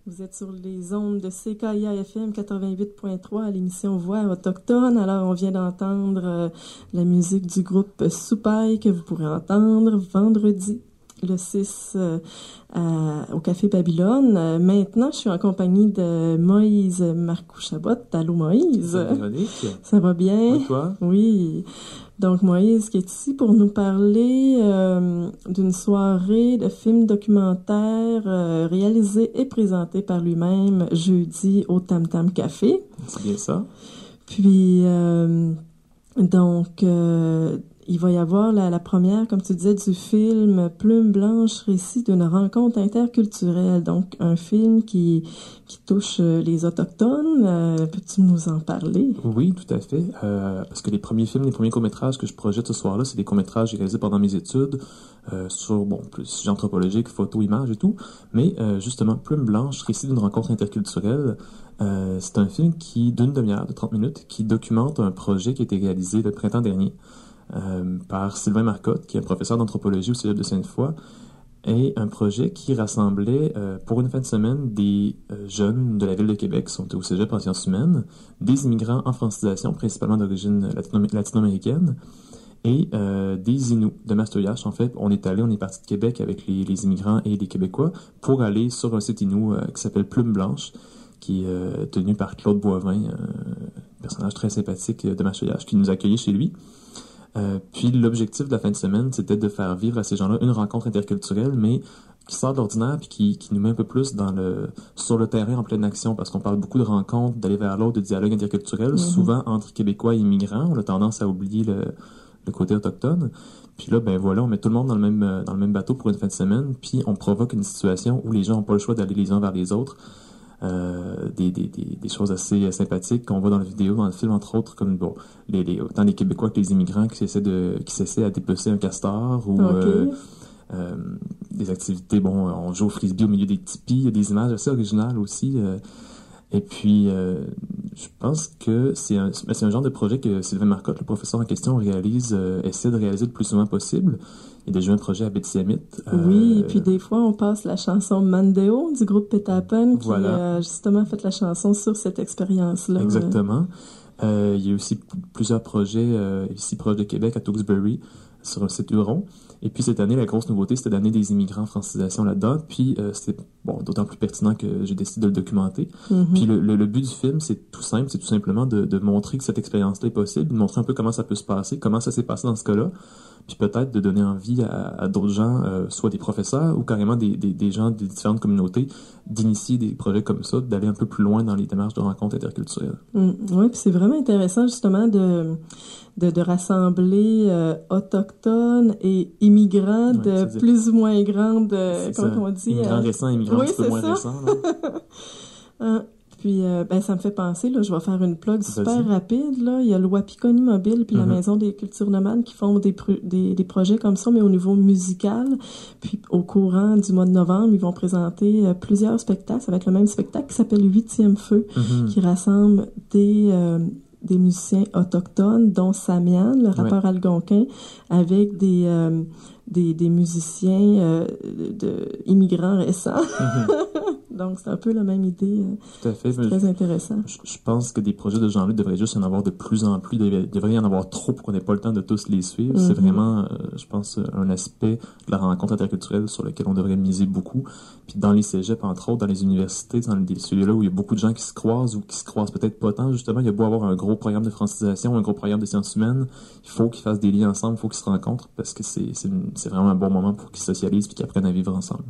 Vous êtes sur les ondes de CKIA-FM 88.3 à l'émission Voix autochtone. Alors, on vient d'entendre la musique du groupe Soupaï que vous pourrez entendre vendredi le 6 au Café Babylone. Maintenant, je suis en compagnie de Moïse Marcoux-Chabot. Allô, Moïse? Salut, Véronique. Ça va bien? Et toi? Oui. Donc, Moïse qui est ici pour nous parler d'une soirée de films documentaires réalisée et présentée par lui-même jeudi au Tam Tam Café. C'est bien ça. Puis, il va y avoir la première, comme tu disais, du film Plume Blanche, récit d'une rencontre interculturelle. Donc, un film qui touche les Autochtones. Peux-tu nous en parler? Oui, tout à fait. Parce que les premiers courts-métrages que je projette ce soir-là, c'est des courts-métrages que j'ai réalisés pendant mes études sur, plus sujet anthropologique, photo, images et tout. Mais justement, Plume Blanche, récit d'une rencontre interculturelle, c'est un film d'une demi-heure, de 30 minutes, qui documente un projet qui a été réalisé le printemps dernier par Sylvain Marcotte, qui est un professeur d'anthropologie au Cégep de Sainte-Foy, et un projet qui rassemblait pour une fin de semaine des jeunes de la ville de Québec, qui sont au Cégep en sciences humaines, des immigrants en francisation, principalement d'origine latino-américaine, et des Inuits de Mastoyache. En fait, on est parti de Québec avec les immigrants et les Québécois pour aller sur un site Innu qui s'appelle Plume Blanche, qui est tenu par Claude Boivin, un personnage très sympathique de Mastoyache, qui nous a accueillis chez lui. Puis l'objectif de la fin de semaine, c'était de faire vivre à ces gens-là une rencontre interculturelle, mais qui sort de l'ordinaire puis qui nous met un peu plus sur le terrain en pleine action, parce qu'on parle beaucoup de rencontres, d'aller vers l'autre, de dialogue interculturel, souvent entre Québécois et immigrants. On a tendance à oublier le côté autochtone. Puis là, ben voilà, on met tout le monde dans le même bateau pour une fin de semaine, puis on provoque une situation où les gens n'ont pas le choix d'aller les uns vers les autres. Des choses assez sympathiques qu'on voit dans la vidéo, dans le film, entre autres, comme autant les Québécois que les immigrants qui s'essaient à dépecer un castor, ou des activités, on joue au frisbee au milieu des tipis, il y a des images assez originales aussi. Et puis, je pense que c'est un genre de projet que Sylvain Marcotte, le professeur en question, essaie de réaliser le plus souvent possible. Il a déjà eu un projet à Bétiamit. Oui, puis des fois, on passe la chanson Mandeo du groupe Pétapen qui a justement fait la chanson sur cette expérience-là. Exactement. Il y a aussi plusieurs projets ici proche de Québec, à Tewksbury, sur un site Huron. Et puis cette année, la grosse nouveauté, c'était d'amener des immigrants en francisation là-dedans. Puis c'est d'autant plus pertinent que j'ai décidé de le documenter. Puis le but du film, c'est tout simple, c'est tout simplement de montrer que cette expérience-là est possible, de montrer un peu comment ça peut se passer, comment ça s'est passé dans ce cas-là, puis peut-être de donner envie à d'autres gens, soit des professeurs ou carrément des gens des différentes communautés, d'initier des projets comme ça, d'aller un peu plus loin dans les démarches de rencontres interculturelles. Oui, puis c'est vraiment intéressant justement de rassembler autochtones et immigrants de plus ou moins grandes, comment on dit? Immigrants récents, immigrants un petit peu moins récents. Puis, ça me fait penser, là, je vais faire une plug super rapide, là. Il y a le Wapikoni Mobile puis la Maison des Cultures Nomades qui font des projets comme ça, mais au niveau musical. Puis, au courant du mois de novembre, ils vont présenter plusieurs spectacles. Ça va être le même spectacle qui s'appelle 8e Feu, qui rassemble des musiciens autochtones, dont Samian, le rappeur algonquin, avec des musiciens immigrants récents. Donc, c'est un peu la même idée. Tout à fait. C'est très intéressant. Je pense que des projets de ce genre-là devraient juste en avoir de plus en plus. Il devrait y en avoir trop pour qu'on n'ait pas le temps de tous les suivre. C'est vraiment, je pense, un aspect de la rencontre interculturelle sur lequel on devrait miser beaucoup. Puis dans les cégeps, entre autres, dans les universités, dans celui-là où il y a beaucoup de gens qui se croisent ou qui se croisent peut-être pas tant, justement, il y a beau avoir un gros programme de francisation, un gros programme de sciences humaines, il faut qu'ils fassent des liens ensemble, il faut qu'ils se rencontrent, parce que c'est vraiment un bon moment pour qu'ils socialisent puis qu'ils apprennent à vivre ensemble.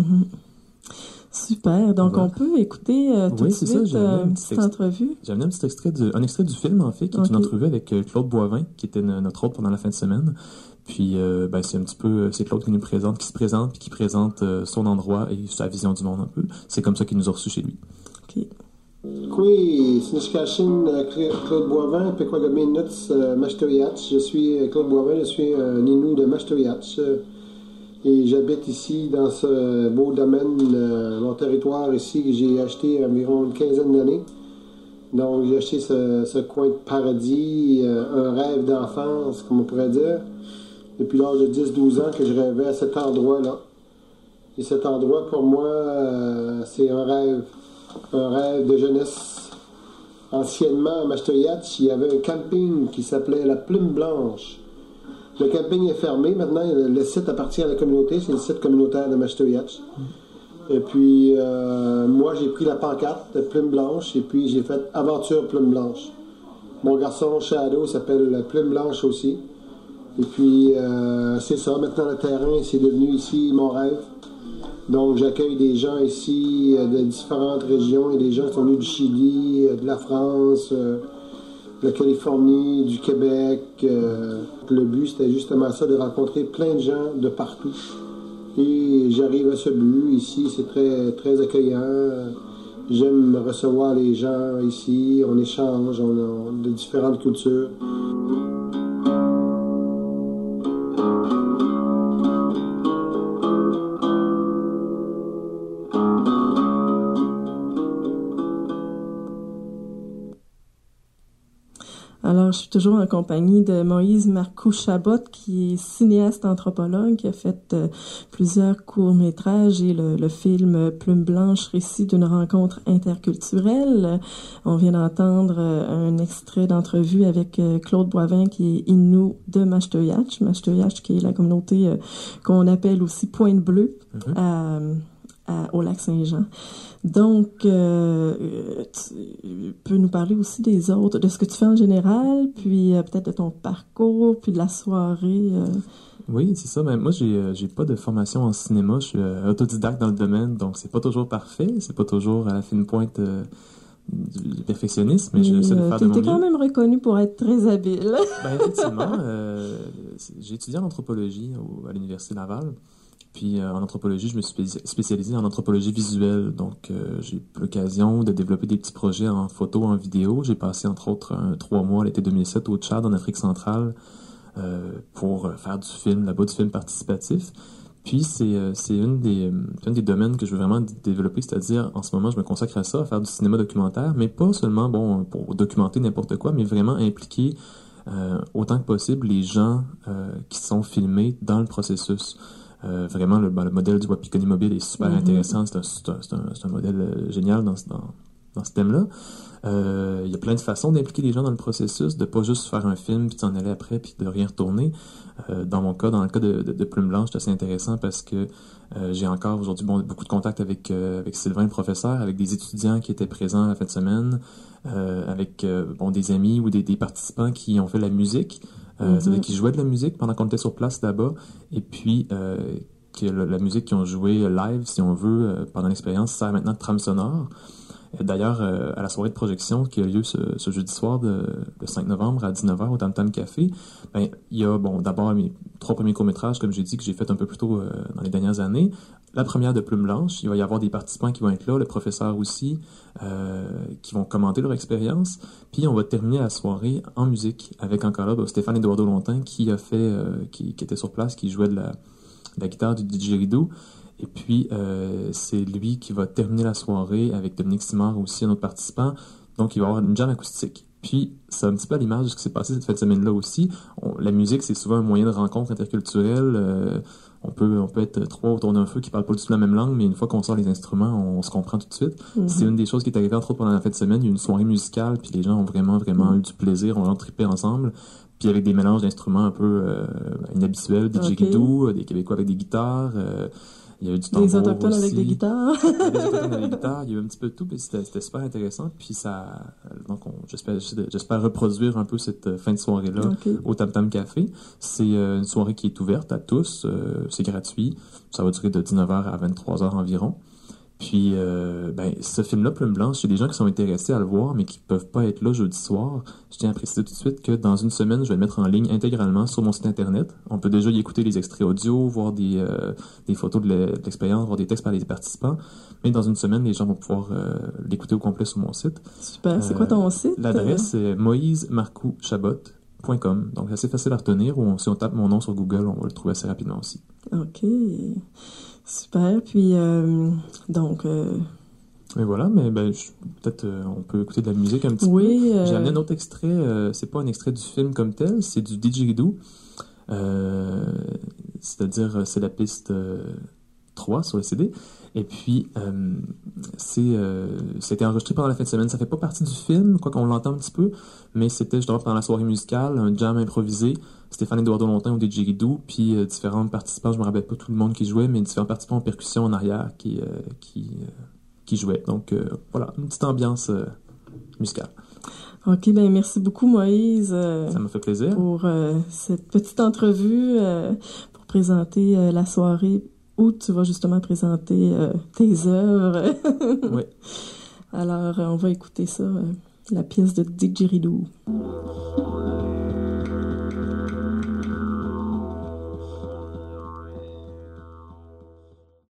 Super. Donc, on peut écouter tout de suite une petite entrevue. J'ai amené un extrait du film, en fait, qui est une entrevue avec Claude Boivin, qui était notre hôte pendant la fin de semaine. Puis, c'est un petit peu, c'est Claude qui se présente, puis qui présente son endroit et sa vision du monde un peu. C'est comme ça qu'il nous a reçus chez lui. OK. Oui, Snishkashin, Claude Boivin, Pequagami Nuts, Mashtoyatch. Je suis Claude Boivin, je suis un Innu de Mashtoyatch. Et j'habite ici dans ce beau domaine, mon territoire ici, que j'ai acheté environ une quinzaine d'années. Donc j'ai acheté ce coin de paradis, un rêve d'enfance, comme on pourrait dire. Depuis l'âge de 10-12 ans que je rêvais à cet endroit-là. Et cet endroit, pour moi, c'est un rêve de jeunesse. Anciennement, à Mastoyatch, il y avait un camping qui s'appelait la Plume Blanche. Le camping est fermé. Maintenant, le site appartient à la communauté. C'est le site communautaire de Mastoyatch. Et puis, moi, j'ai pris la pancarte de Plume Blanche et puis j'ai fait Aventure Plume Blanche. Mon garçon Shadow s'appelle Plume Blanche aussi. Et puis, c'est ça. Maintenant, le terrain, c'est devenu ici mon rêve. Donc, j'accueille des gens ici de différentes régions. Il y a des gens qui sont venus du Chili, de la France, de la Californie, du Québec. Le but, c'était justement ça, de rencontrer plein de gens de partout. Et j'arrive à ce but. Ici, c'est très, très accueillant. J'aime recevoir les gens ici. On échange, on a de différentes cultures. Alors, je suis toujours en compagnie de Moïse Marcoux-Chabot, qui est cinéaste anthropologue, qui a fait plusieurs courts-métrages et le film Plume Blanche, récit d'une rencontre interculturelle. On vient d'entendre un extrait d'entrevue avec Claude Boivin, qui est Innu de Mastoyatch. Mastoyatch, qui est la communauté qu'on appelle aussi Pointe-Bleue au lac Saint-Jean. Donc, tu peux nous parler aussi des autres, de ce que tu fais en général, puis peut-être de ton parcours, puis de la soirée. Oui, c'est ça. Mais moi, j'ai pas de formation en cinéma. Je suis autodidacte dans le domaine, donc c'est pas toujours parfait. C'est pas toujours à la fine pointe du perfectionnisme, mais j'essaie de faire de mon mieux. T'es quand même reconnu pour être très habile. Ben, effectivement, j'ai étudié en anthropologie à l'Université Laval. Puis en anthropologie, je me suis spécialisé en anthropologie visuelle. Donc, j'ai eu l'occasion de développer des petits projets en photo, en vidéo. J'ai passé, entre autres, 3 mois l'été 2007 au Tchad, en Afrique centrale, pour faire du film, là-bas, du film participatif. Puis, c'est un des domaines que je veux vraiment développer, c'est-à-dire, en ce moment, je me consacre à ça, à faire du cinéma documentaire, mais pas seulement, bon, pour documenter n'importe quoi, mais vraiment impliquer autant que possible les gens qui sont filmés dans le processus. Vraiment, le modèle du Wapikoni Mobile est super intéressant. C'est un modèle génial dans ce thème-là. Il y a plein de façons d'impliquer les gens dans le processus, de pas juste faire un film puis s'en aller après puis de rien retourner. Dans mon cas, dans le cas de Plume Blanche, c'est assez intéressant parce que j'ai encore aujourd'hui beaucoup de contacts avec Sylvain, le professeur, avec des étudiants qui étaient présents la fin de semaine, avec des amis ou des participants qui ont fait la musique. C'est-à-dire qu'ils jouaient de la musique pendant qu'on était sur place là-bas, et puis que la musique qu'ils ont jouée live, si on veut, pendant l'expérience, sert maintenant de trame sonore. D'ailleurs, à la soirée de projection qui a lieu ce jeudi soir, le 5 novembre à 19h au Tam Tam Café, ben, il y a d'abord mes 3 premiers courts-métrages, comme j'ai dit, que j'ai fait un peu plus tôt dans les dernières années. La première de Plume Blanche, il va y avoir des participants qui vont être là, le professeur aussi, qui vont commenter leur expérience. Puis on va terminer la soirée en musique avec encore là Stéphane Eduardo Lontin qui a fait, qui était sur place, qui jouait de la guitare du didgeridoo. Et puis, c'est lui qui va terminer la soirée avec Dominique Simard aussi, un autre participant. Donc, il va y avoir une jam acoustique. Puis, c'est un petit peu à l'image de ce qui s'est passé cette fin de semaine-là aussi. La musique, c'est souvent un moyen de rencontre interculturelle. On peut être 3 autour d'un feu qui parlent pas du tout la même langue, mais une fois qu'on sort les instruments, on se comprend tout de suite. C'est une des choses qui est arrivée, entre autres, pendant la fin de semaine. Il y a eu une soirée musicale, puis les gens ont vraiment eu du plaisir, on a trippé ensemble. Puis avec des mélanges d'instruments un peu inhabituels, des didgeridoo, des Québécois avec des guitares... il y a eu du tambour des Autochtones aussi. Avec des guitares. Des Autochtones avec des guitares. Il y a eu un petit peu de tout, puis c'était super intéressant. Puis donc j'espère reproduire un peu cette fin de soirée-là au Tam Tam Café. C'est une soirée qui est ouverte à tous. C'est gratuit. Ça va durer de 19h à 23h environ. Puis, ce film-là, Plume Blanche, il y a des gens qui sont intéressés à le voir, mais qui peuvent pas être là jeudi soir. Je tiens à préciser tout de suite que dans une semaine, je vais le mettre en ligne intégralement sur mon site internet. On peut déjà y écouter les extraits audio, voir des photos de l'expérience, voir des textes par les participants. Mais dans une semaine, les gens vont pouvoir l'écouter au complet sur mon site. Super. C'est quoi ton site? L'adresse, c'est moisemarcoux-chabot.com. Donc, c'est assez facile à retenir. Si on tape mon nom sur Google, on va le trouver assez rapidement aussi. OK. Super. Puis, donc... Mais voilà, mais peut-être on peut écouter de la musique un petit peu. J'ai amené un autre extrait. C'est pas un extrait du film comme tel, c'est du didgeridoo. C'est-à-dire, c'est la piste 3 sur le CD. Et puis, c'était enregistré pendant la fin de semaine. Ça fait pas partie du film, quoi qu'on l'entend un petit peu, mais c'était justement pendant la soirée musicale, un jam improvisé. Stéphane Eduardo Lontin au didgeridoo, puis différents participants, je me rappelle pas tout le monde qui jouait, mais différents participants en percussion en arrière qui jouaient. Donc, voilà, une petite ambiance musicale. OK, ben merci beaucoup, Moïse. Ça m'a fait plaisir. Pour cette petite entrevue, pour présenter la soirée où tu vas justement présenter tes œuvres. Oui. Alors, on va écouter ça, la pièce de Didgeridoo.